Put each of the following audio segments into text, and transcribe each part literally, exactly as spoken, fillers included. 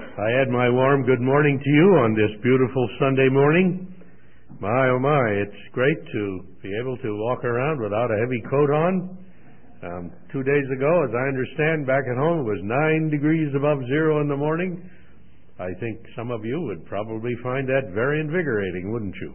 I add my warm good morning to you on this beautiful Sunday morning. My, oh my, it's great to be able to walk around without a heavy coat on. Um, two days ago, as I understand, back at home, it was nine degrees above zero in the morning. I think some of you would probably find that very invigorating, wouldn't you?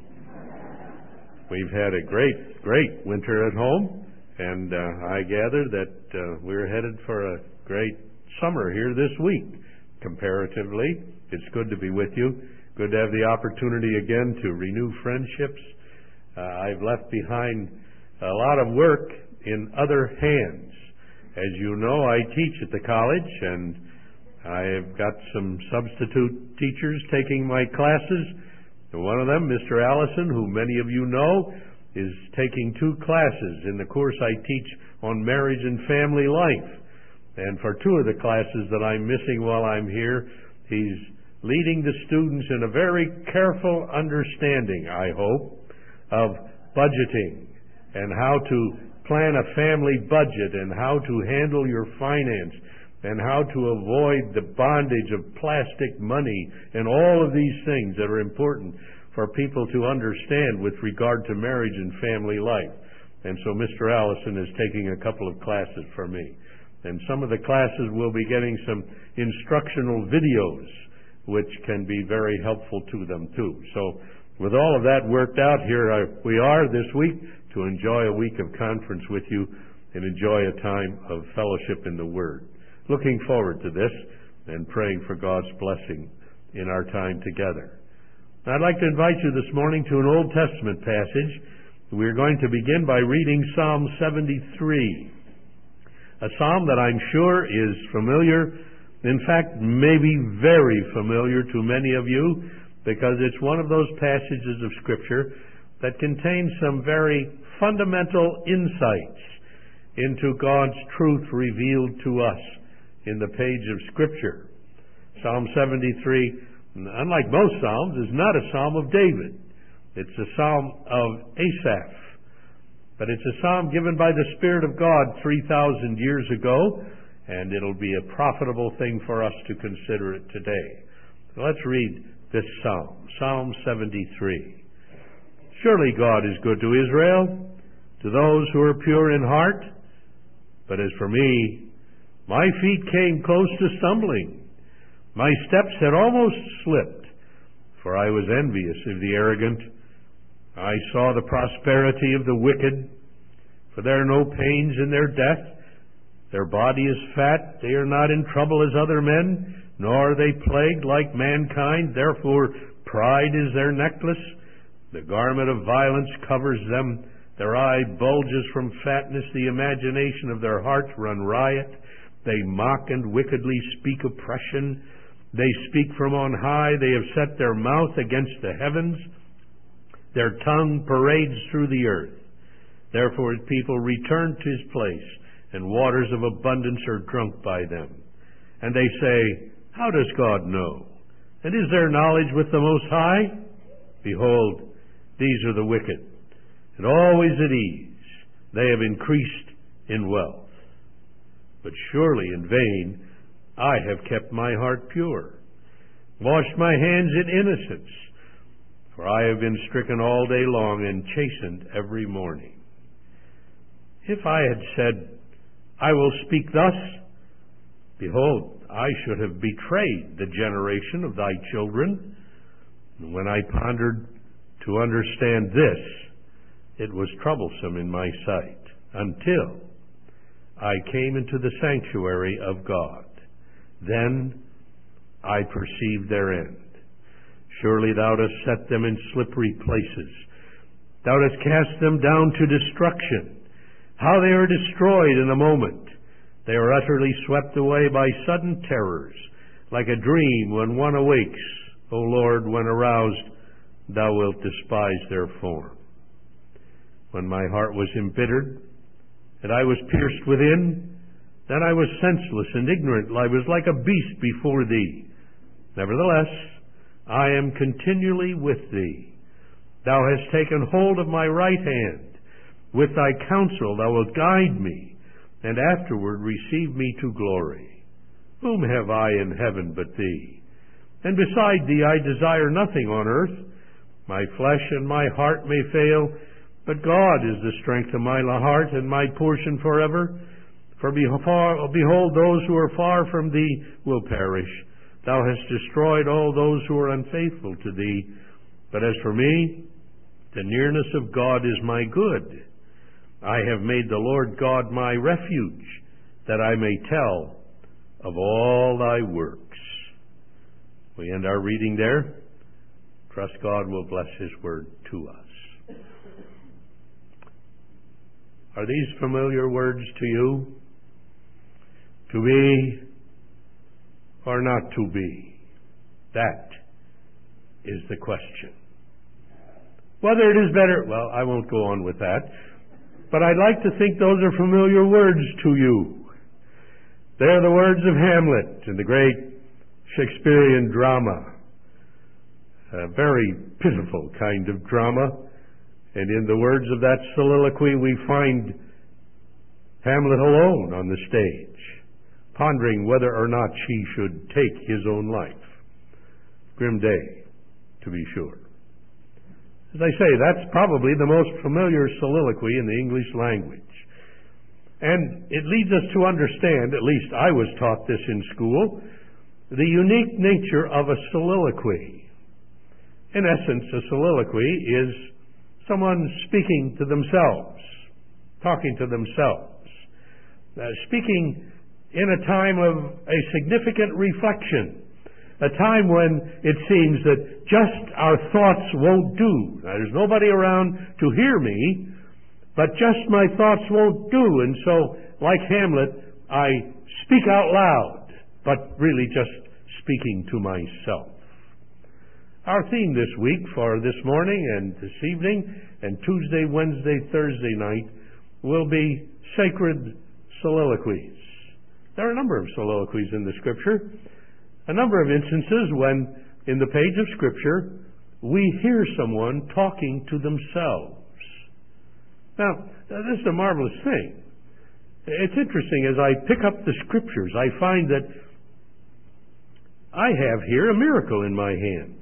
We've had a great, great winter at home, and uh, I gather that uh, we're headed for a great summer here this week. Comparatively, it's good to be with you. Good to have the opportunity again to renew friendships. Uh, I've left behind a lot of work in other hands. As you know, I teach at the college, and I've got some substitute teachers taking my classes. One of them, Mister Allison, who many of you know, is taking two classes in the course I teach on marriage and family life. And for two of the classes that I'm missing while I'm here, he's leading the students in a very careful understanding, I hope, of budgeting and how to plan a family budget and how to handle your finance and how to avoid the bondage of plastic money and all of these things that are important for people to understand with regard to marriage and family life. And so Mister Allison is taking a couple of classes for me. And some of the classes will be getting some instructional videos, which can be very helpful to them too. So with all of that worked out, here we are this week to enjoy a week of conference with you and enjoy a time of fellowship in the Word. Looking forward to this and praying for God's blessing in our time together. I'd like to invite you this morning to an Old Testament passage. We're going to begin by reading Psalm seventy-three. A psalm that I'm sure is familiar, in fact, maybe very familiar to many of you, because it's one of those passages of Scripture that contains some very fundamental insights into God's truth revealed to us in the page of Scripture. Psalm seventy-three, unlike most psalms, is not a psalm of David. It's a psalm of Asaph. But it's a psalm given by the Spirit of God three thousand years ago, and it'll be a profitable thing for us to consider it today. So let's read this psalm, Psalm seventy-three. Surely God is good to Israel, to those who are pure in heart. But as for me, my feet came close to stumbling. My steps had almost slipped, for I was envious of the arrogant. I saw the prosperity of the wicked, for there are no pains in their death. Their body is fat, they are not in trouble as other men, nor are they plagued like mankind. Therefore pride is their necklace. The garment of violence covers them. Their eye bulges from fatness. The imagination of their hearts run riot. They mock and wickedly speak oppression. They speak from on high. They have set their mouth against the heavens. Their tongue parades through the earth. Therefore his people return to his place, and waters of abundance are drunk by them. And they say, how does God know? And is there knowledge with the Most High? Behold, these are the wicked, and always at ease. They have increased in wealth. But surely in vain I have kept my heart pure, washed my hands in innocence. For I have been stricken all day long and chastened every morning. If I had said, I will speak thus, behold, I should have betrayed the generation of thy children. And when I pondered to understand this, it was troublesome in my sight, until I came into the sanctuary of God. Then I perceived their end. Surely thou dost set them in slippery places. Thou dost cast them down to destruction. How they are destroyed in a moment. They are utterly swept away by sudden terrors, like a dream when one awakes. O Lord, when aroused, thou wilt despise their form. When my heart was embittered, and I was pierced within, then I was senseless and ignorant. I was like a beast before thee. Nevertheless, I am continually with thee. Thou hast taken hold of my right hand. With thy counsel thou wilt guide me, and afterward receive me to glory. Whom have I in heaven but thee? And beside thee I desire nothing on earth. My flesh and my heart may fail, but God is the strength of my heart and my portion forever. For behold, those who are far from thee will perish. Thou hast destroyed all those who are unfaithful to thee. But as for me, the nearness of God is my good. I have made the Lord God my refuge, that I may tell of all thy works. We end our reading there. Trust God will bless his word to us. Are these familiar words to you? To be or not to be? That is the question. Whether it is better, well, I won't go on with that. But I'd like to think those are familiar words to you. They're the words of Hamlet in the great Shakespearean drama. A very pitiful kind of drama. And in the words of that soliloquy, we find Hamlet alone on the stage, pondering whether or not she should take his own life. Grim day, to be sure. As I say, that's probably the most familiar soliloquy in the English language. And it leads us to understand, at least I was taught this in school, the unique nature of a soliloquy. In essence, a soliloquy is someone speaking to themselves, talking to themselves, uh, speaking in a time of a significant reflection, a time when it seems that just our thoughts won't do. Now, there's nobody around to hear me, but just my thoughts won't do. And so, like Hamlet, I speak out loud, but really just speaking to myself. Our theme this week for this morning and this evening and Tuesday, Wednesday, Thursday night will be sacred soliloquies. There are a number of soliloquies in the Scripture, a number of instances when in the page of Scripture we hear someone talking to themselves. Now, this is a marvelous thing. It's interesting, as I pick up the Scriptures, I find that I have here a miracle in my hand.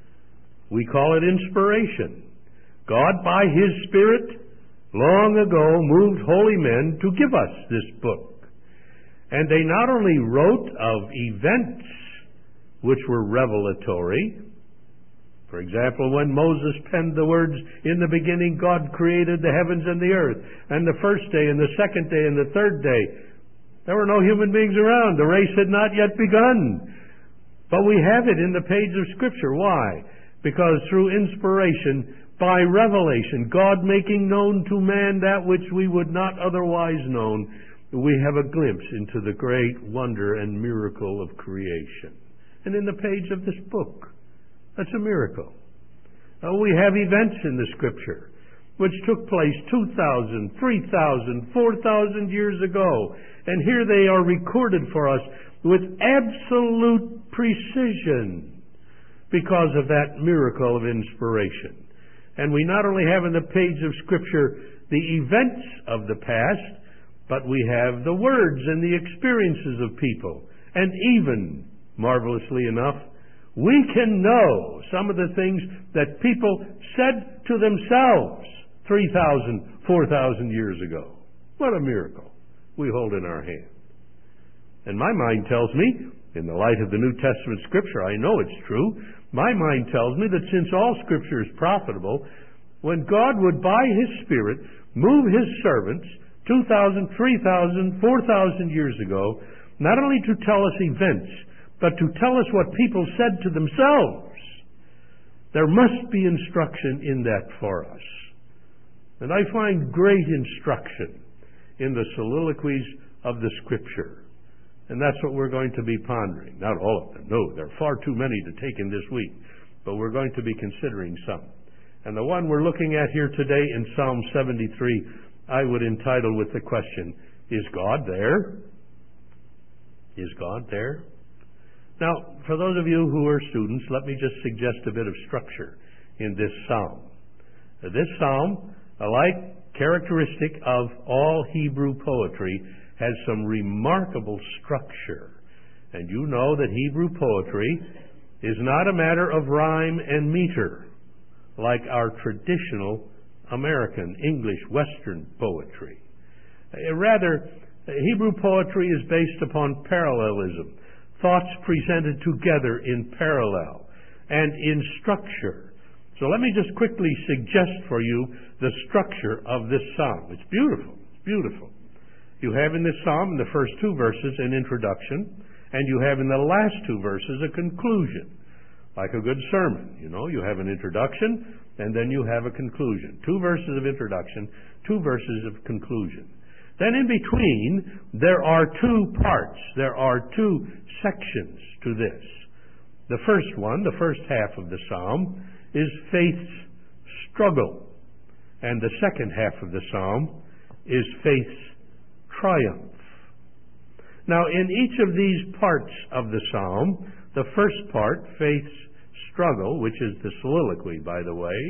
We call it inspiration. God, by His Spirit, long ago moved holy men to give us this book. And they not only wrote of events which were revelatory. For example, when Moses penned the words, "In the beginning God created the heavens and the earth," and the first day and the second day and the third day, there were no human beings around. The race had not yet begun. But we have it in the page of Scripture. Why? Because through inspiration, by revelation, God making known to man that which we would not otherwise known, we have a glimpse into the great wonder and miracle of creation. And in the page of this book, that's a miracle. Uh, we have events in the Scripture which took place two thousand, three thousand, four thousand years ago. And here they are recorded for us with absolute precision because of that miracle of inspiration. And we not only have in the page of Scripture the events of the past, but we have the words and the experiences of people. And even, marvelously enough, we can know some of the things that people said to themselves three thousand, four thousand years ago. What a miracle we hold in our hand. And my mind tells me, in the light of the New Testament Scripture, I know it's true, my mind tells me that since all Scripture is profitable, when God would by His Spirit move His servants two thousand, three thousand, four thousand years ago, not only to tell us events, but to tell us what people said to themselves, there must be instruction in that for us. And I find great instruction in the soliloquies of the Scripture. And that's what we're going to be pondering. Not all of them. No, there are far too many to take in this week. But we're going to be considering some. And the one we're looking at here today in Psalm seventy-three, I would entitle with the question, is God there? Is God there? Now, for those of you who are students, let me just suggest a bit of structure in this psalm. This psalm, like characteristic of all Hebrew poetry, has some remarkable structure. And you know that Hebrew poetry is not a matter of rhyme and meter, like our traditional American, English, Western poetry. Rather, Hebrew poetry is based upon parallelism, thoughts presented together in parallel and in structure. So let me just quickly suggest for you the structure of this psalm. It's beautiful. It's beautiful. You have in this psalm, in the first two verses, an introduction, and you have in the last two verses a conclusion. Like a good sermon, you know, you have an introduction, and then you have a conclusion. Two verses of introduction, two verses of conclusion. Then in between, there are two parts. There are two sections to this. The first one, the first half of the psalm, is faith's struggle. And the second half of the psalm is faith's triumph. Now, in each of these parts of the psalm, the first part, faith's struggle, which is the soliloquy, by the way,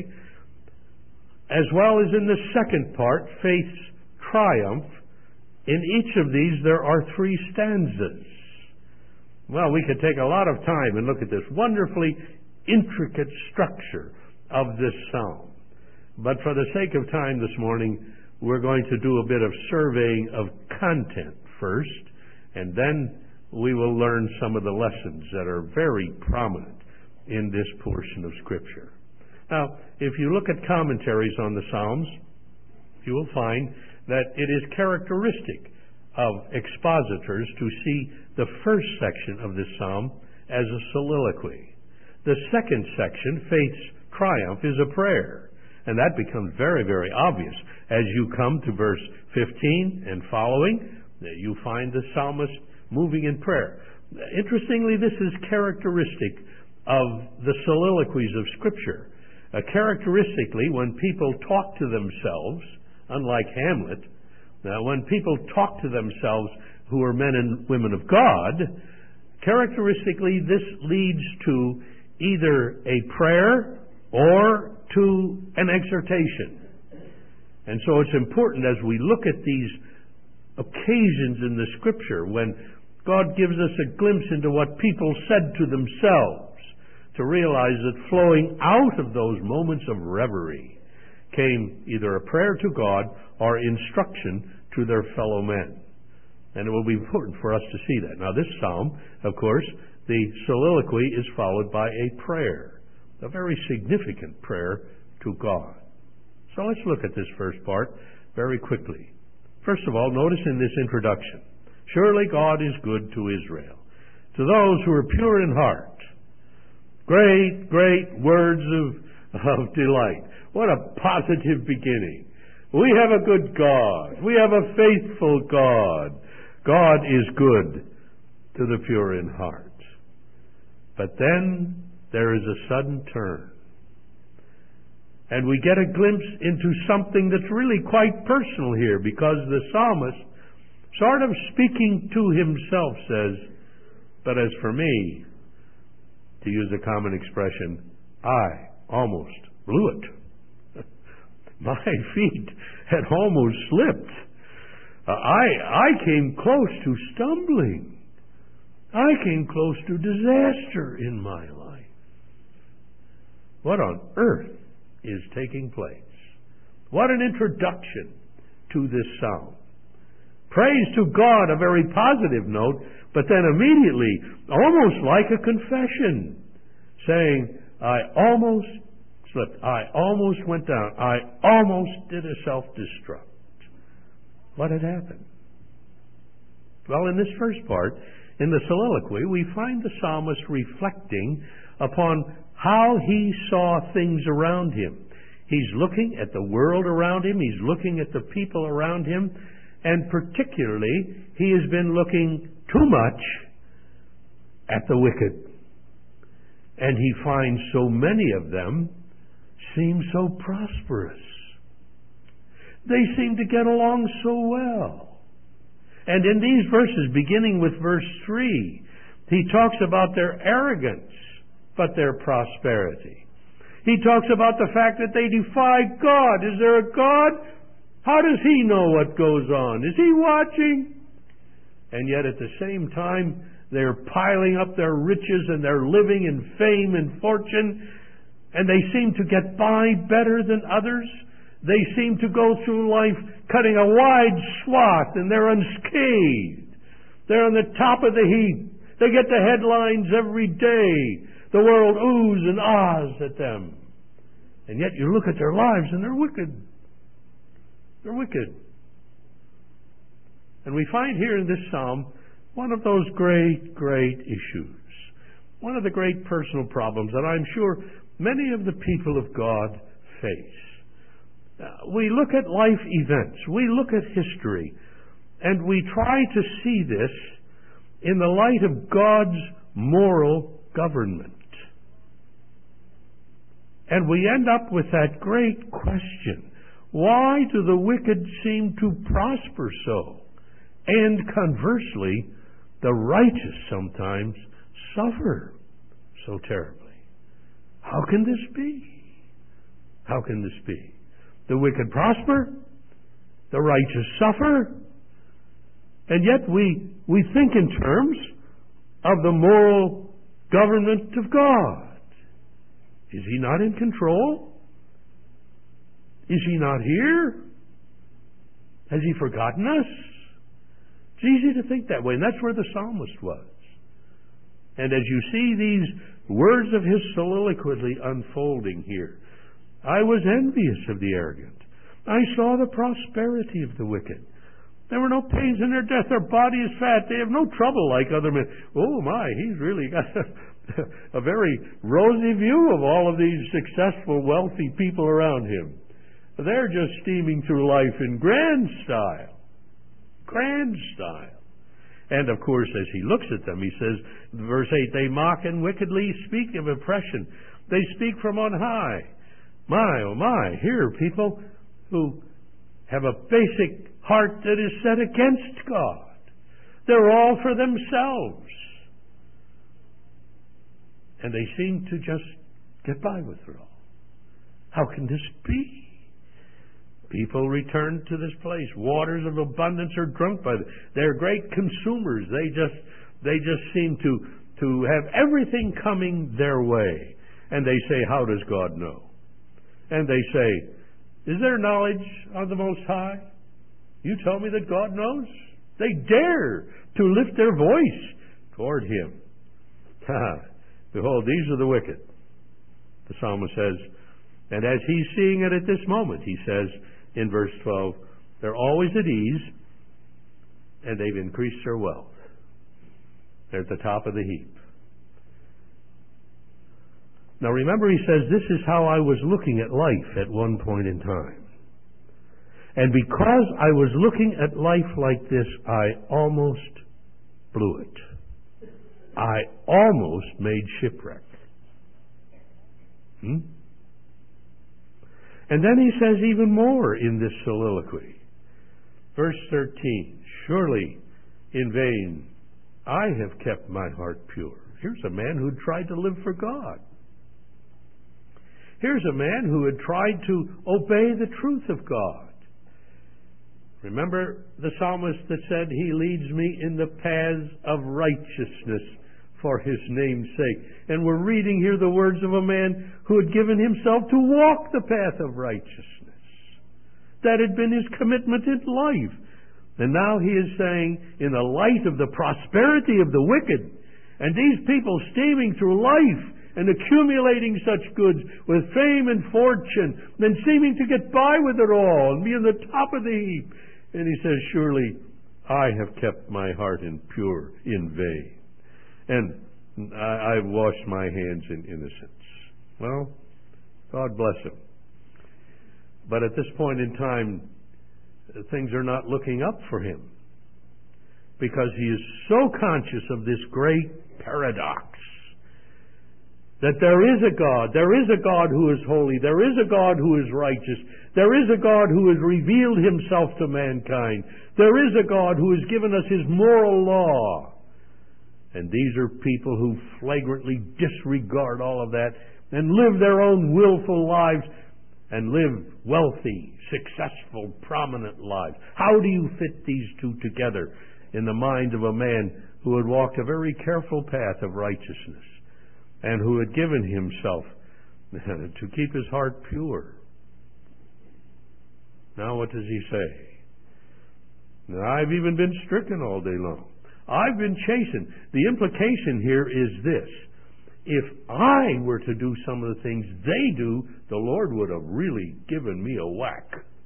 as well as in the second part, faith's triumph, in each of these there are three stanzas. Well, we could take a lot of time and look at this wonderfully intricate structure of this psalm. But for the sake of time this morning, we're going to do a bit of surveying of content first, and then we will learn some of the lessons that are very prominent in this portion of Scripture. Now, if you look at commentaries on the Psalms, you will find that it is characteristic of expositors to see the first section of this psalm as a soliloquy. The second section, faith's triumph, is a prayer. And that becomes very, very obvious. As you come to verse fifteen and following, you find the psalmist moving in prayer. Interestingly, this is characteristic of the soliloquies of Scripture. Uh, characteristically, when people talk to themselves, unlike Hamlet, now when people talk to themselves who are men and women of God, characteristically this leads to either a prayer or to an exhortation. And so it's important as we look at these occasions in the Scripture when God gives us a glimpse into what people said to themselves, to realize that flowing out of those moments of reverie came either a prayer to God or instruction to their fellow men. And it will be important for us to see that. Now, this psalm, of course, the soliloquy is followed by a prayer, a very significant prayer to God. So let's look at this first part very quickly. First of all, notice in this introduction, surely God is good to Israel, to those who are pure in heart. Great, great words of, of delight. What a positive beginning. We have a good God. We have a faithful God. God is good to the pure in heart. But then there is a sudden turn. And we get a glimpse into something that's really quite personal here, because the psalmist, sort of speaking to himself, says, but as for me, to use a common expression, I almost blew it. My feet had almost slipped. Uh, I, I came close to stumbling. I came close to disaster in my life. What on earth is taking place? What an introduction to this psalm. Praise to God, a very positive note, but then immediately, almost like a confession, saying, I almost slipped. I almost went down. I almost did a self-destruct. What had happened? Well, in this first part, in the soliloquy, we find the psalmist reflecting upon how he saw things around him. He's looking at the world around him. He's looking at the people around him. And particularly, he has been looking too much at the wicked. And he finds so many of them seem so prosperous. They seem to get along so well. And in these verses, beginning with verse three, he talks about their arrogance, but their prosperity. He talks about the fact that they defy God. Is there a God? How does he know what goes on? Is he watching? And yet at the same time, they're piling up their riches and they're living in fame and fortune, and they seem to get by better than others. They seem to go through life cutting a wide swath, and they're unscathed. They're on the top of the heap. They get the headlines every day. The world oohs and ahs at them. And yet you look at their lives and they're wicked. They're wicked. And we find here in this psalm one of those great, great issues. One of the great personal problems that I'm sure many of the people of God face. Uh, we look at life events. We look at history. And we try to see this in the light of God's moral government. And we end up with that great question. Why do the wicked seem to prosper so? And conversely, the righteous sometimes suffer so terribly. How can this be? How can this be? The wicked prosper, the righteous suffer, and yet we, we think in terms of the moral government of God. Is He not in control? Is He not here? Has He forgotten us? It's easy to think that way, and that's where the psalmist was. And as you see these words of his soliloquy unfolding here, I was envious of the arrogant. I saw the prosperity of the wicked. There were no pains in their death. Their body is fat. They have no trouble like other men. Oh my, he's really got a, a very rosy view of all of these successful, wealthy people around him. They're just steaming through life in grand style. Grand style. And of course, as he looks at them, he says, verse eight, they mock and wickedly speak of oppression. They speak from on high. My, oh my, here are people who have a basic heart that is set against God. They're all for themselves. And they seem to just get by with it all. How can this be? People return to this place. Waters of abundance are drunk by them. They're great consumers. They just they just seem to, to have everything coming their way. And they say, how does God know? And they say, is there knowledge of the Most High? You tell me that God knows? They dare to lift their voice toward Him. Behold, these are the wicked. The psalmist says, and as he's seeing it at this moment, he says in verse twelve, they're always at ease, and they've increased their wealth. They're at the top of the heap. Now remember, he says, this is how I was looking at life at one point in time. And because I was looking at life like this, I almost blew it. I almost made shipwreck. Hmm? And then he says even more in this soliloquy. Verse thirteen, surely in vain I have kept my heart pure. Here's a man who tried to live for God. Here's a man who had tried to obey the truth of God. Remember the psalmist that said, He leads me in the paths of righteousness for His name's sake. And we're reading here the words of a man who had given himself to walk the path of righteousness. That had been his commitment in life. And now he is saying, in the light of the prosperity of the wicked, and these people steaming through life and accumulating such goods with fame and fortune, then seeming to get by with it all and be on the top of the heap. And he says, surely I have kept my heart in pure in vain. And I, I've washed my hands in innocence. Well, God bless him. But at this point in time, things are not looking up for him, because he is so conscious of this great paradox that there is a God, there is a God who is holy, there is a God who is righteous, there is a God who has revealed Himself to mankind, there is a God who has given us His moral law. And these are people who flagrantly disregard all of that and live their own willful lives and live wealthy, successful, prominent lives. How do you fit these two together in the mind of a man who had walked a very careful path of righteousness, and who had given himself to keep his heart pure. Now what does he say? I've even been stricken all day long. I've been chastened. The implication here is this. If I were to do some of the things they do, the Lord would have really given me a whack.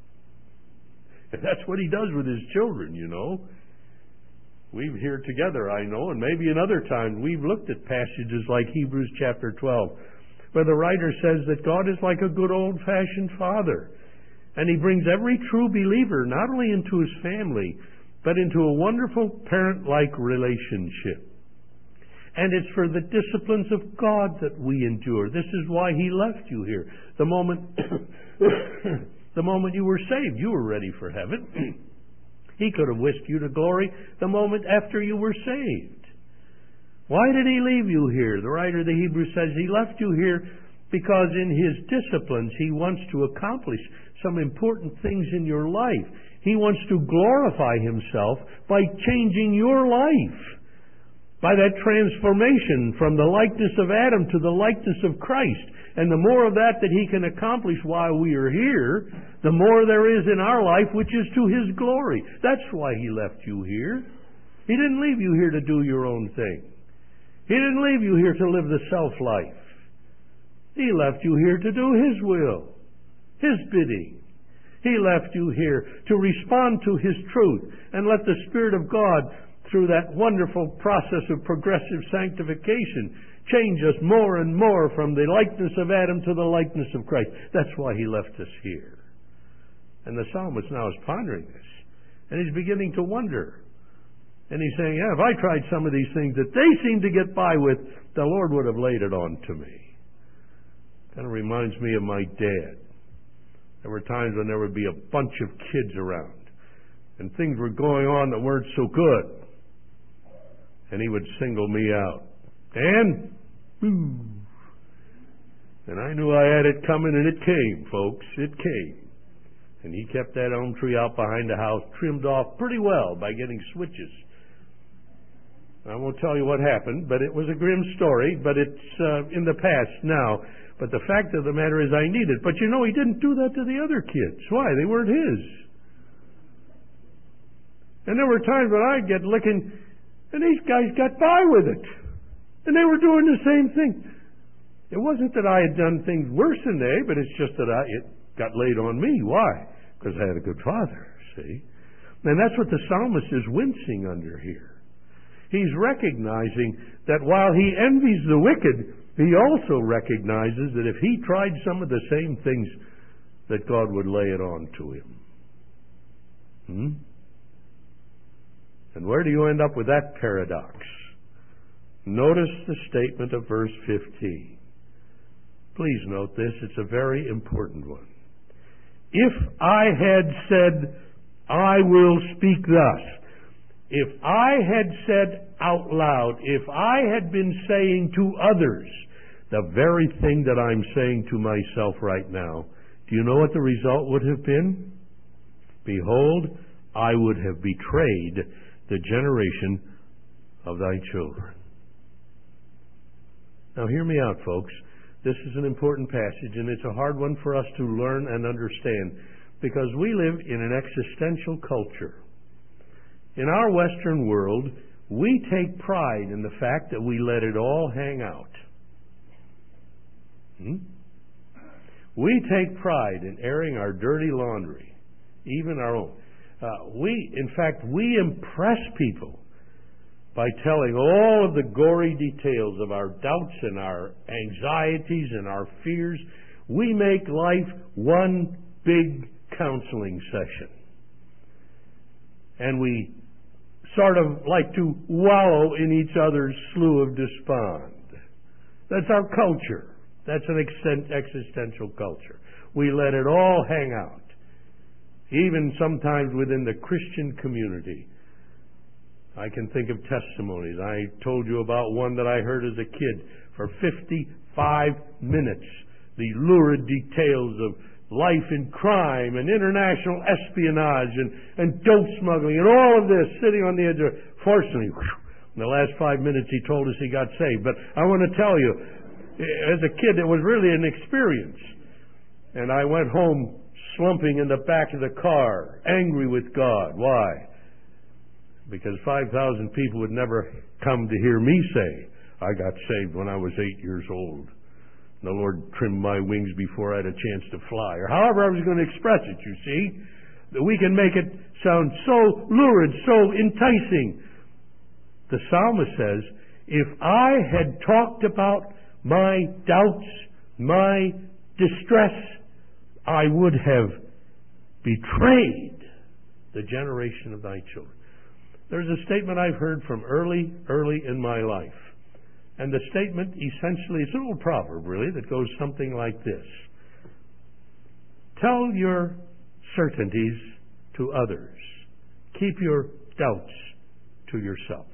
And that's what he does with his children, you know. We've here together, I know, and maybe in other times, we've looked at passages like Hebrews chapter twelve, where the writer says that God is like a good old-fashioned father. And he brings every true believer not only into his family, but into a wonderful parent-like relationship. And it's for the disciplines of God that we endure. This is why he left you here. The moment, the moment you were saved, you were ready for heaven. He could have whisked you to glory the moment after you were saved. Why did he leave you here? The writer of the Hebrews says he left you here because in his disciplines he wants to accomplish some important things in your life. He wants to glorify himself by changing your life, by that transformation from the likeness of Adam to the likeness of Christ. And the more of that that he can accomplish while we are here, the more there is in our life which is to his glory. That's why he left you here. He didn't leave you here to do your own thing. He didn't leave you here to live the self-life. He left you here to do his will, his bidding. He left you here to respond to his truth and let the Spirit of God, through that wonderful process of progressive sanctification, change us more and more from the likeness of Adam to the likeness of Christ. That's why he left us here. And the psalmist now is pondering this. And he's beginning to wonder. And he's saying, yeah, if I tried some of these things that they seem to get by with, the Lord would have laid it on to me. Kind of reminds me of my dad. There were times when there would be a bunch of kids around, and things were going on that weren't so good. And he would single me out. Dan? Ooh. And I knew I had it coming, and it came, folks. It came. And he kept that elm tree out behind the house trimmed off pretty well by getting switches. I won't tell you what happened, but it was a grim story, but it's uh, in the past now. But the fact of the matter is I need it. But you know, he didn't do that to the other kids. Why? They weren't his. And there were times when I'd get licking, and these guys got by with it. And they were doing the same thing. It wasn't that I had done things worse than they, but it's just that I, it got laid on me. Why? Because I had a good father, see? And that's what the psalmist is wincing under here. He's recognizing that while he envies the wicked, he also recognizes that if he tried some of the same things, that God would lay it on to him. Hmm? And where do you end up with that paradox? Notice the statement of verse fifteen. Please note this, it's a very important one. If I had said, I will speak thus, if I had said out loud, if I had been saying to others the very thing that I'm saying to myself right now, do you know what the result would have been? Behold, I would have betrayed the generation of thy children. Now hear me out, folks. This is an important passage, and it's a hard one for us to learn and understand, because we live in an existential culture. In our Western world, we take pride in the fact that we let it all hang out. Hmm? We take pride in airing our dirty laundry, even our own. Uh, we, in fact, we impress people by telling all of the gory details of our doubts and our anxieties and our fears. We make life one big counseling session. And we sort of like to wallow in each other's slough of despond. That's our culture. That's an existential culture. We let it all hang out. Even sometimes within the Christian community. I can think of testimonies. I told you about one that I heard as a kid for fifty-five minutes. The lurid details of life in crime and international espionage and, and dope smuggling and all of this sitting on the edge of it. Fortunately, whew, In the last five minutes, he told us he got saved. But I want to tell you, as a kid, it was really an experience. And I went home slumping in the back of the car, angry with God. Why? Because five thousand people would never come to hear me say, I got saved when I was eight years old. The Lord trimmed my wings before I had a chance to fly. Or however I was going to express it, you see. That we can make it sound so lurid, so enticing. The psalmist says, if I had talked about my doubts, my distress, I would have betrayed the generation of thy children. There's a statement I've heard from early, early in my life. And the statement essentially, it's an old proverb really, that goes something like this. Tell your certainties to others. Keep your doubts to yourself.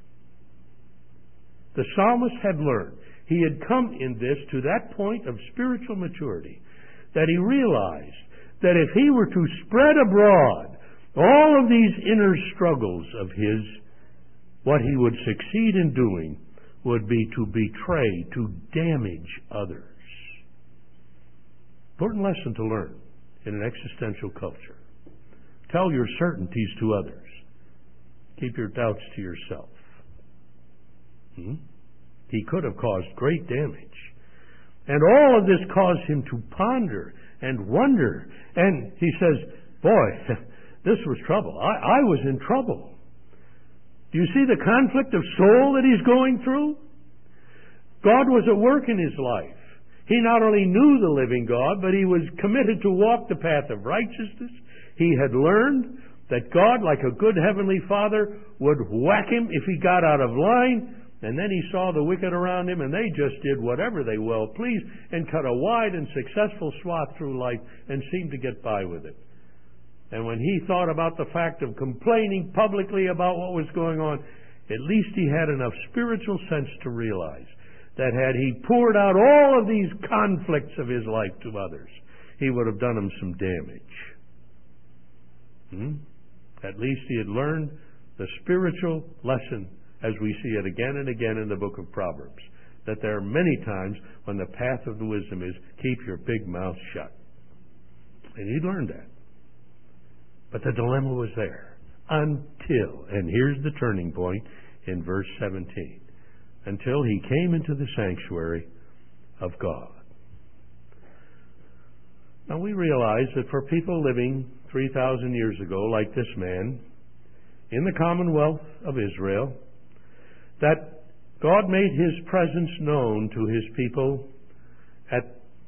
The psalmist had learned. He had come in this to that point of spiritual maturity that he realized that if he were to spread abroad all of these inner struggles of his, what he would succeed in doing would be to betray, to damage others. Important lesson to learn in an existential culture. Tell your certainties to others. Keep your doubts to yourself. Hmm? He could have caused great damage. And all of this caused him to ponder and wonder. And he says, boy, this was trouble. I, I was in trouble. Do you see the conflict of soul that he's going through? God was at work in his life. He not only knew the living God, but he was committed to walk the path of righteousness. He had learned that God, like a good heavenly Father, would whack him if he got out of line. And then he saw the wicked around him, and they just did whatever they well pleased and cut a wide and successful swath through life and seemed to get by with it. And when he thought about the fact of complaining publicly about what was going on, at least he had enough spiritual sense to realize that had he poured out all of these conflicts of his life to others, he would have done them some damage. Hmm? At least he had learned the spiritual lesson, as we see it again and again in the book of Proverbs, that there are many times when the path of the wisdom is keep your big mouth shut. And he learned that. But the dilemma was there until, and here's the turning point in verse seventeen, until he came into the sanctuary of God. Now we realize that for people living three thousand years ago, like this man, in the commonwealth of Israel, that God made his presence known to his people at,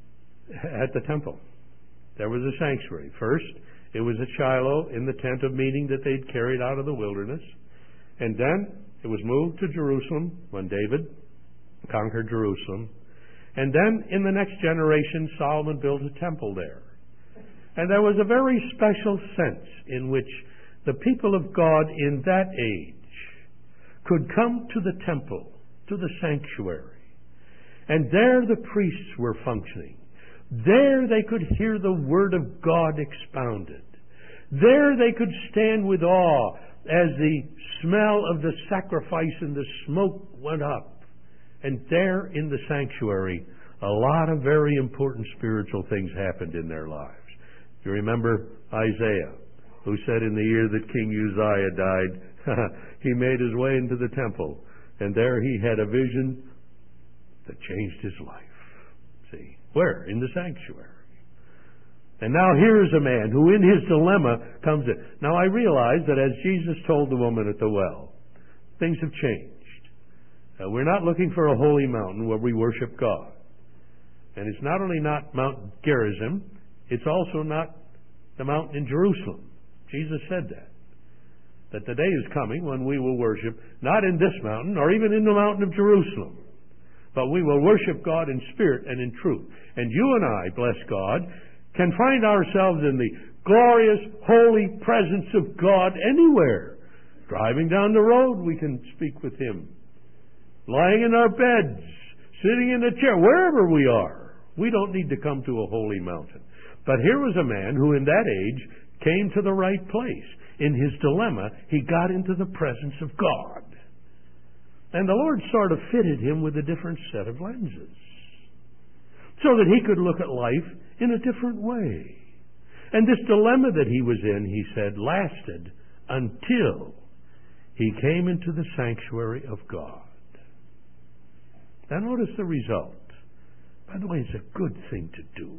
at the temple. There was a sanctuary. First, it was at Shiloh in the tent of meeting that they'd carried out of the wilderness. And then it was moved to Jerusalem when David conquered Jerusalem. And then in the next generation, Solomon built a temple there. And there was a very special sense in which the people of God in that age could come to the temple, to the sanctuary. And there the priests were functioning. There they could hear the Word of God expounded. There they could stand with awe as the smell of the sacrifice and the smoke went up. And there in the sanctuary, a lot of very important spiritual things happened in their lives. You remember Isaiah, who said in the year that King Uzziah died, he made his way into the temple, and there he had a vision that changed his life. See, where? In the sanctuary. And now here's a man who in his dilemma comes in. Now I realize that as Jesus told the woman at the well, things have changed. Uh, we're not looking for a holy mountain where we worship God. And it's not only not Mount Gerizim, it's also not the mountain in Jerusalem. Jesus said that. That the day is coming when we will worship, not in this mountain or even in the mountain of Jerusalem, but we will worship God in spirit and in truth. And you and I, bless God, can find ourselves in the glorious, holy presence of God anywhere. Driving down the road, we can speak with Him. Lying in our beds, sitting in a chair, wherever we are. We don't need to come to a holy mountain. But here was a man who in that age came to the right place. In his dilemma, he got into the presence of God. And the Lord sort of fitted him with a different set of lenses so that he could look at life in a different way. And this dilemma that he was in, he said, lasted until he came into the sanctuary of God. Now notice the result. By the way, it's a good thing to do.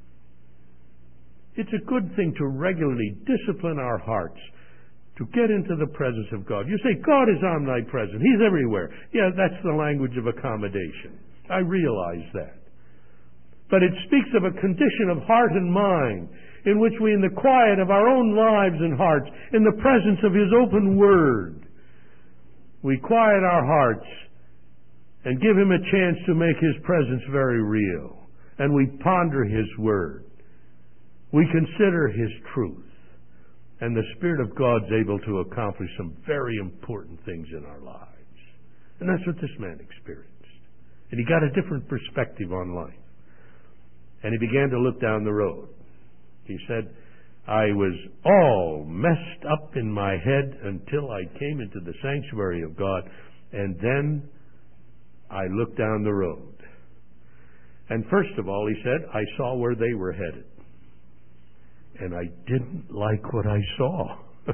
It's a good thing to regularly discipline our hearts to get into the presence of God. You say, God is omnipresent. He's everywhere. Yeah, that's the language of accommodation. I realize that. But it speaks of a condition of heart and mind in which we, in the quiet of our own lives and hearts, in the presence of His open Word, we quiet our hearts and give Him a chance to make His presence very real. And we ponder His Word. We consider His truth. And the Spirit of God's able to accomplish some very important things in our lives. And that's what this man experienced. And he got a different perspective on life. And he began to look down the road. He said, I was all messed up in my head until I came into the sanctuary of God. And then I looked down the road. And first of all, he said, I saw where they were headed. And I didn't like what I saw.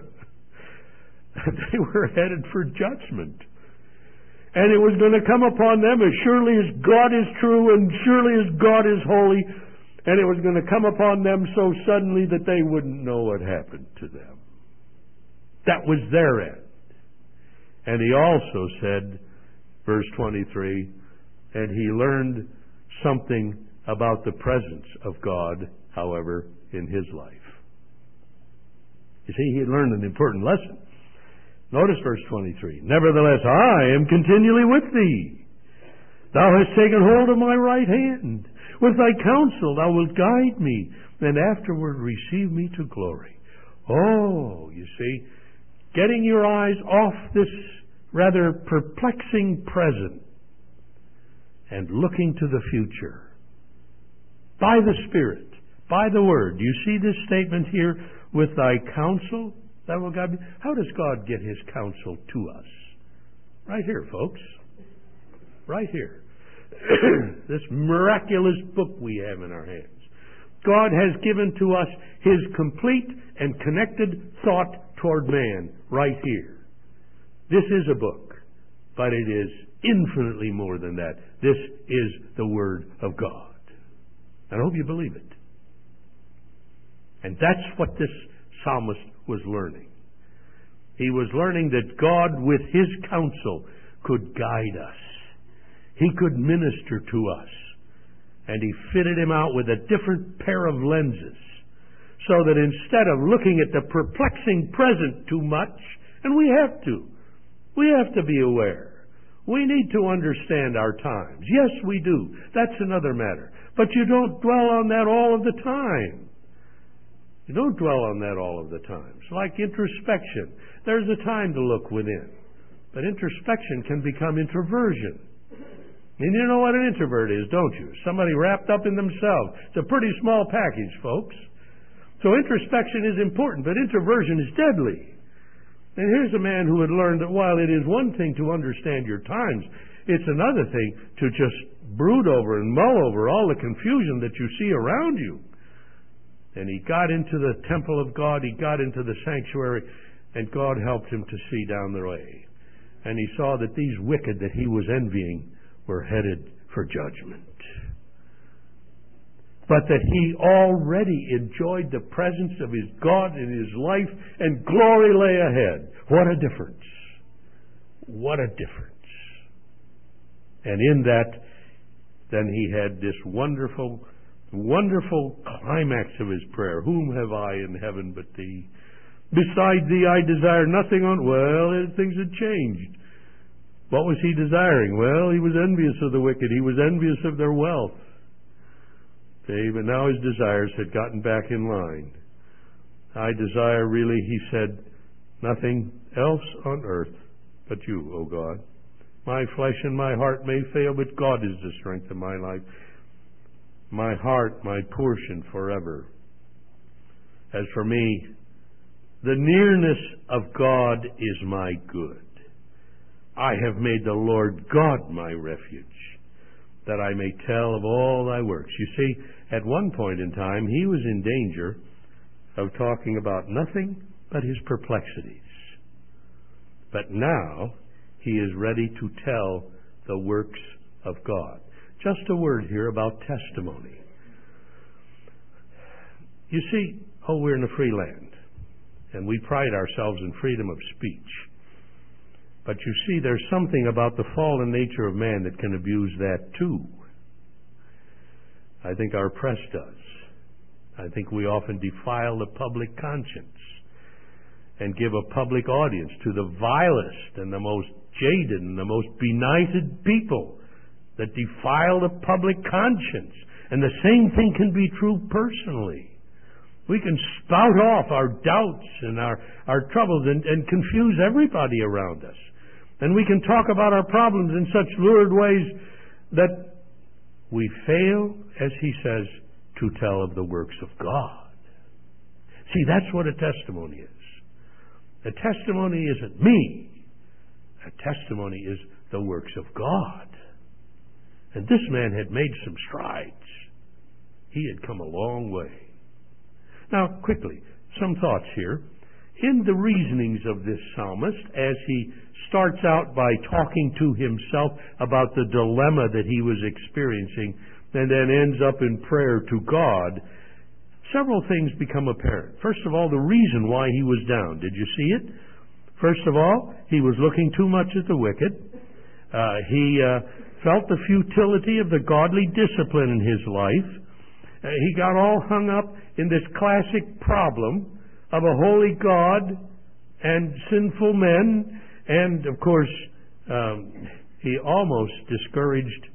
They were headed for judgment. And it was going to come upon them as surely as God is true and surely as God is holy. And it was going to come upon them so suddenly that they wouldn't know what happened to them. That was their end. And he also said, verse twenty-three, and he learned something about the presence of God, however, in his life. You see, he had learned an important lesson. Notice verse twenty-three. Nevertheless, I am continually with thee. Thou hast taken hold of my right hand. With thy counsel thou wilt guide me, and afterward receive me to glory. Oh, you see, getting your eyes off this rather perplexing present and looking to the future. By the Spirit, by the Word. Do you see this statement here? With thy counsel thou wilt guide me. How does God get His counsel to us? Right here, folks. Right here. This miraculous book we have in our hands. God has given to us His complete and connected thought toward man right here. This is a book, but it is infinitely more than that. This is the Word of God. I hope you believe it. And that's what this psalmist was learning. He was learning that God, with His counsel, could guide us. He could minister to us. And He fitted him out with a different pair of lenses, so that instead of looking at the perplexing present too much, and we have to, we have to be aware. We need to understand our times. Yes, we do. That's another matter. But you don't dwell on that all of the time. You don't dwell on that all of the time. It's like introspection. There's a time to look within. But introspection can become introversion. And you know what an introvert is, don't you? Somebody wrapped up in themselves. It's a pretty small package, folks. So introspection is important, but introversion is deadly. And here's a man who had learned that while it is one thing to understand your times, it's another thing to just brood over and mull over all the confusion that you see around you. And he got into the temple of God, he got into the sanctuary, and God helped him to see down the way. And he saw that these wicked that he was envying were headed for judgment. But that he already enjoyed the presence of his God in his life, and glory lay ahead. What a difference. What a difference. And in that, then he had this wonderful, wonderful climax of his prayer. Whom have I in heaven but thee? Beside thee I desire nothing on... Well, things had changed. What was he desiring? Well, he was envious of the wicked. He was envious of their wealth. Okay, but now his desires had gotten back in line. I desire really, he said, nothing else on earth but you, O God. My flesh and my heart may fail, but God is the strength of my life. My heart, my portion forever. As for me, the nearness of God is my good. I have made the Lord God my refuge, that I may tell of all thy works. You see, at one point in time, he was in danger of talking about nothing but his perplexities. But now, he is ready to tell the works of God. Just a word here about testimony. You see, oh, we're in a free land, and we pride ourselves in freedom of speech. But you see, there's something about the fallen nature of man that can abuse that too. I think our press does. I think we often defile the public conscience and give a public audience to the vilest and the most jaded and the most benighted people that defile the public conscience. And the same thing can be true personally. We can spout off our doubts and our, our troubles and, and confuse everybody around us. And we can talk about our problems in such lurid ways that we fail, as he says, to tell of the works of God. See, that's what a testimony is. A testimony isn't me. A testimony is the works of God. And this man had made some strides. He had come a long way. Now, quickly, some thoughts here. In the reasonings of this psalmist, as he starts out by talking to himself about the dilemma that he was experiencing, and then ends up in prayer to God, several things become apparent. First of all, the reason why he was down. Did you see it? First of all, he was looking too much at the wicked. Uh, he uh, felt the futility of the godly discipline in his life. Uh, he got all hung up in this classic problem of a holy God and sinful men. And, of course, um, he almost discouraged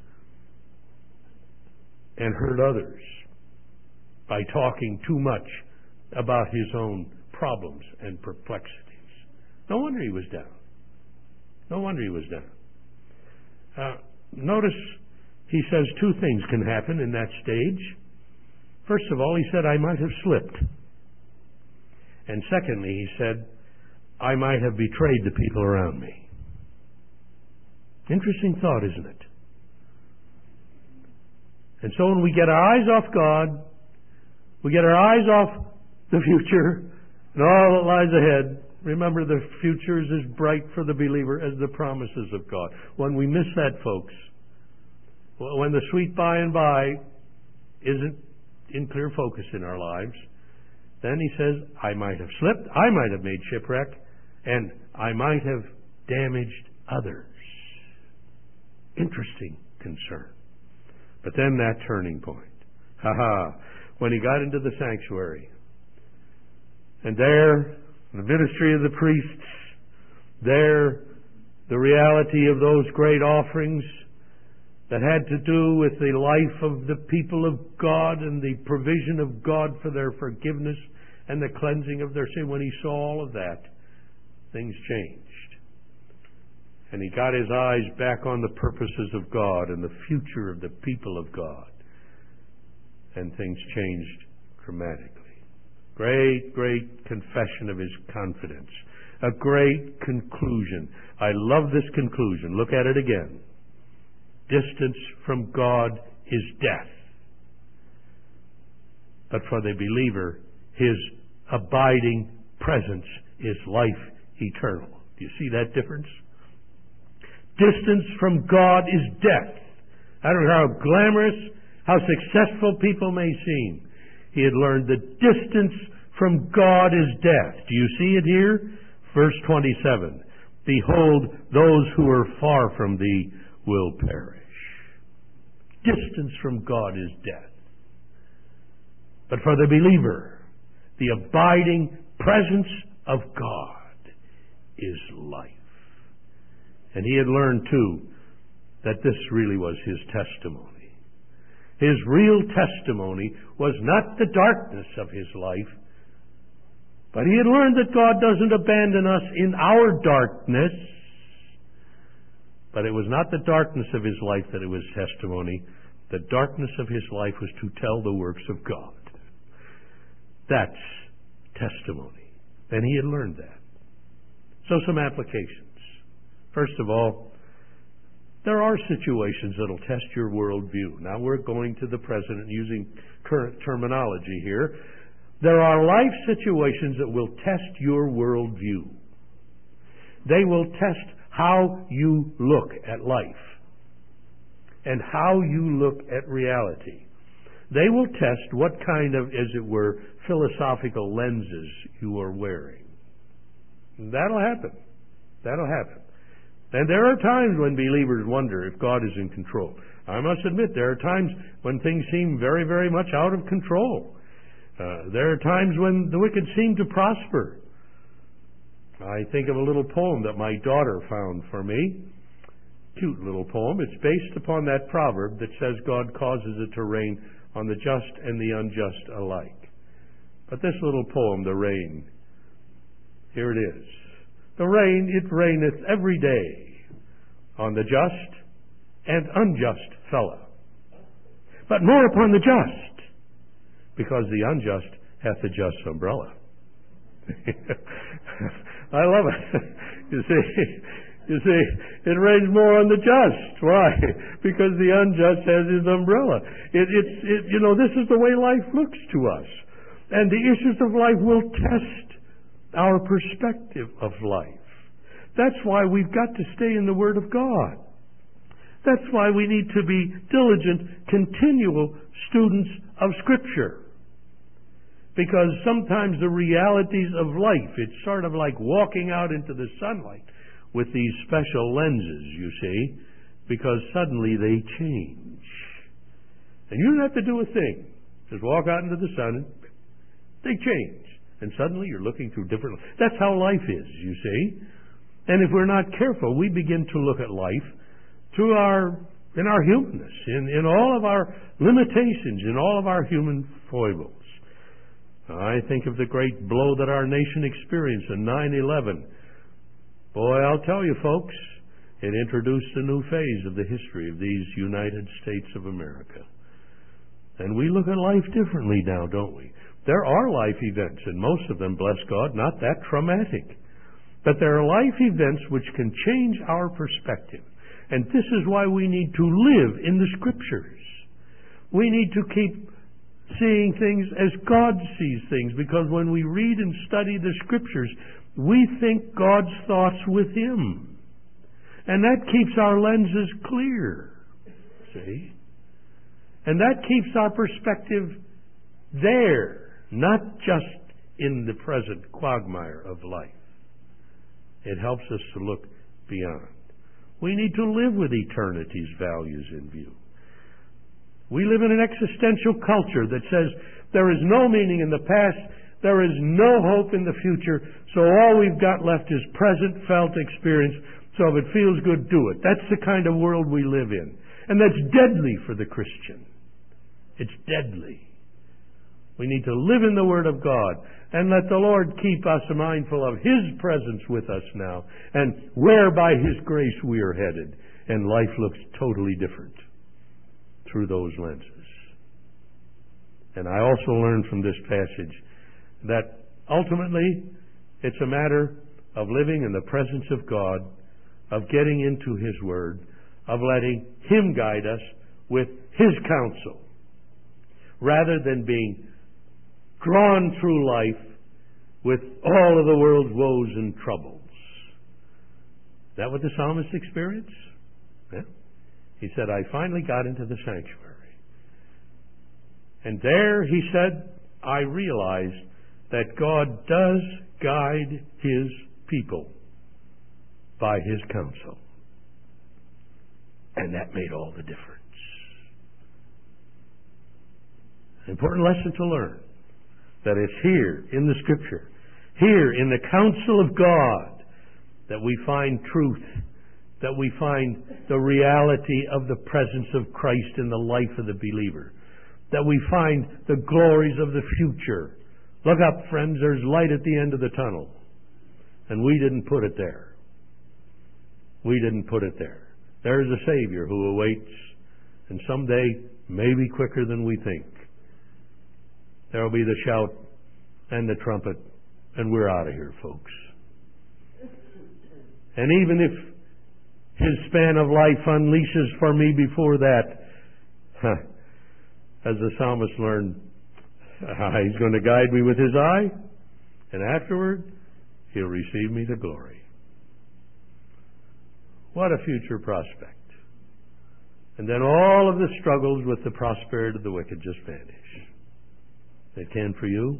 and hurt others by talking too much about his own problems and perplexities. No wonder he was down. No wonder he was down. Uh, notice he says two things can happen in that stage. First of all, he said, I might have slipped. And secondly, he said, I might have betrayed the people around me. Interesting thought, isn't it? And so when we get our eyes off God, we get our eyes off the future and all that lies ahead. Remember, the future is as bright for the believer as the promises of God. When we miss that, folks, when the sweet by and by isn't in clear focus in our lives, then he says, I might have slipped, I might have made shipwreck, and I might have damaged others. Interesting concern. But then that turning point. Ha ha. When he got into the sanctuary, and there, the ministry of the priests, there, the reality of those great offerings that had to do with the life of the people of God and the provision of God for their forgiveness and the cleansing of their sin. When he saw all of that, things changed. And he got his eyes back on the purposes of God and the future of the people of God. And things changed dramatically. Great, great confession of his confidence. A great conclusion. I love this conclusion. Look at it again. Distance from God is death. But for the believer, his abiding presence is life eternal. Do you see that difference? Distance from God is death. I don't know how glamorous, how successful people may seem. He had learned that distance from God is death. Do you see it here? Verse twenty-seven. Behold, those who are far from thee will perish. Distance from God is death. But for the believer, the abiding presence of God is life. And he had learned, too, that this really was his testimony. His real testimony was not the darkness of his life, but he had learned that God doesn't abandon us in our darkness. But it was not the darkness of his life that it was testimony. The darkness of his life was to tell the works of God. That's testimony. And he had learned that. So some applications. First of all, there are situations that will test your worldview. Now we're going to the present and using current terminology here. There are life situations that will test your worldview. They will test how you look at life and how you look at reality. They will test what kind of, as it were, philosophical lenses you are wearing. That'll happen. That'll happen. And there are times when believers wonder if God is in control. I must admit, there are times when things seem very, very much out of control. Uh, there are times when the wicked seem to prosper. I think of a little poem that my daughter found for me. Cute little poem. It's based upon that proverb that says God causes it to rain on the just and the unjust alike. But this little poem, The Rain, here it is. The rain, it raineth every day on the just and unjust fellow, but more upon the just, because the unjust hath a just umbrella. I love it. You see, you see, it rains more on the just. Why? Because the unjust has his umbrella. It, it's, it, you know, this is the way life looks to us. And the issues of life will test our perspective of life. That's why we've got to stay in the Word of God. That's why we need to be diligent, continual students of Scripture. Because sometimes the realities of life, it's sort of like walking out into the sunlight with these special lenses, you see, because suddenly they change. And you don't have to do a thing. Just walk out into the sun and they change. And suddenly you're looking through different... That's how life is, you see. And if we're not careful, we begin to look at life through our, in our humanness, in, in all of our limitations, in all of our human foibles. I think of the great blow that our nation experienced in nine eleven. Boy, I'll tell you, folks, it introduced a new phase of the history of these United States of America. And we look at life differently now, don't we? There are life events, and most of them, bless God, not that traumatic. But there are life events which can change our perspective. And this is why we need to live in the Scriptures. We need to keep seeing things as God sees things, because when we read and study the Scriptures, we think God's thoughts with Him. And that keeps our lenses clear. See? And that keeps our perspective there, not just in the present quagmire of life. It helps us to look beyond. We need to live with eternity's values in view. We live in an existential culture that says there is no meaning in the past, there is no hope in the future, so all we've got left is present felt experience, so if it feels good, do it. That's the kind of world we live in. And that's deadly for the Christian. It's deadly. We need to live in the Word of God and let the Lord keep us mindful of His presence with us now, and where by His grace we are headed. And life looks totally different through those lenses. And I also learned from this passage that ultimately it's a matter of living in the presence of God, of getting into His Word, of letting Him guide us with His counsel, rather than being drawn through life with all of the world's woes and troubles. Is that what the psalmist experienced? Yeah. He said, I finally got into the sanctuary. And there, he said, I realized that God does guide His people by His counsel. And that made all the difference. An important lesson to learn. That it's here in the Scripture, here in the counsel of God, that we find truth, that we find the reality of the presence of Christ in the life of the believer, that we find the glories of the future. Look up, friends, there's light at the end of the tunnel. And we didn't put it there. We didn't put it there. There's a Savior who awaits, and someday, maybe quicker than we think, there will be the shout and the trumpet, and we're out of here, folks. And even if His span of life unleashes for me before that. Huh. As the psalmist learned, uh, He's going to guide me with His eye, and afterward, He'll receive me to glory. What a future prospect. And then all of the struggles with the prosperity of the wicked just vanish. It can for you.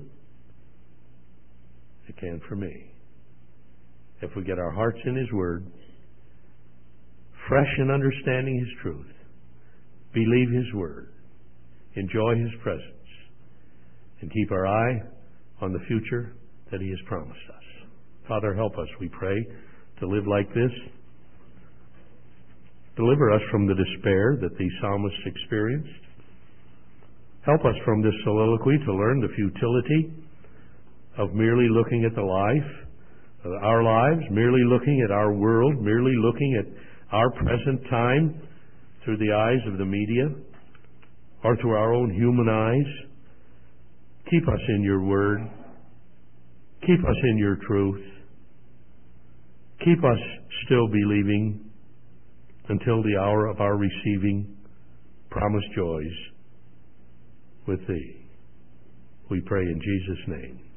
It can for me. If we get our hearts in His Word, fresh in understanding His truth, believe His Word, enjoy His presence, and keep our eye on the future that He has promised us. Father, help us, we pray, to live like this. Deliver us from the despair that these psalmists experienced. Help us from this soliloquy to learn the futility of merely looking at the life, of our lives, merely looking at our world, merely looking at our present time through the eyes of the media or through our own human eyes. Keep us in your word. Keep us in your truth. Keep us still believing until the hour of our receiving promised joys with Thee. We pray in Jesus' name.